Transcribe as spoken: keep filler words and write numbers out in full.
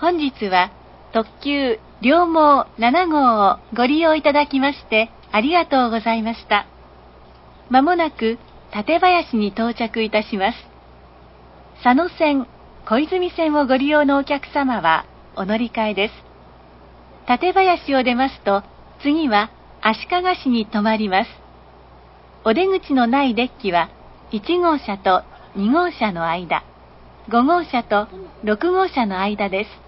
本日は特急両毛なな号をご利用いただきましてありがとうございました。まもなく館林に到着いたします。佐野線、小泉線をご利用のお客様はお乗り換えです。館林を出ますと、次は足利市に停まります。お出口のないデッキはいち号車とに号車の間、ご号車とろく号車の間です。